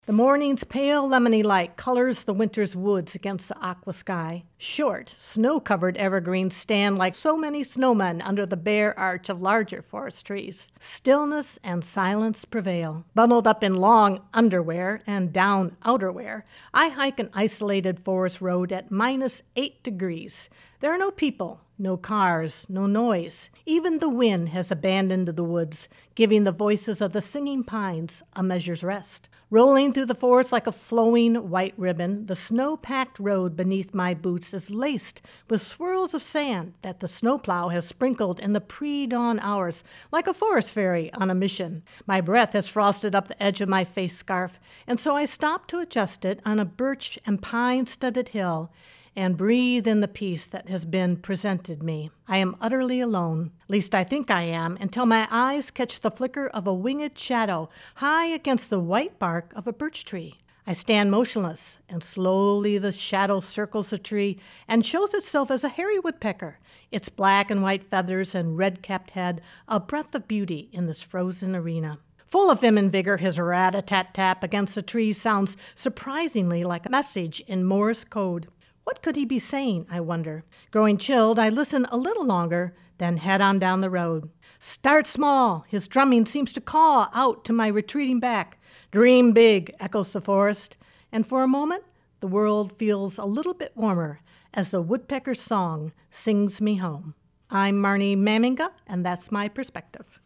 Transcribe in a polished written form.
The morning's pale lemony light colors the winter's woods against the aqua sky. Short, snow-covered evergreens stand like so many snowmen under the bare arch of larger forest trees. Stillness and silence prevail. Bundled up in long underwear and down outerwear, I hike an isolated forest road at -8 degrees. There are no people, no cars, no noise. Even the wind has abandoned the woods, giving the voices of the singing pines a measure's rest. Rolling through the forest like a flowing white ribbon, the snow-packed road beneath my boots is laced with swirls of sand that the snowplow has sprinkled in the pre-dawn hours like a forest fairy on a mission. My breath has frosted up the edge of my face scarf, and so I stop to adjust it on a birch and pine-studded hill and breathe in the peace that has been presented me. I am utterly alone, least I think I am, until my eyes catch the flicker of a winged shadow high against the white bark of a birch tree. I stand motionless, and slowly the shadow circles the tree and shows itself as a hairy woodpecker, its black and white feathers and red-capped head a breath of beauty in this frozen arena. Full of vim and vigor, his rat-a-tat-tap against the tree sounds surprisingly like a message in Morse code. What could he be saying, I wonder? Growing chilled, I listen a little longer, then head on down the road. Start small, his drumming seems to call out to my retreating back. Dream big, echoes the forest, and for a moment the world feels a little bit warmer as the woodpecker's song sings me home. I'm Marnie Maminga, and that's my perspective.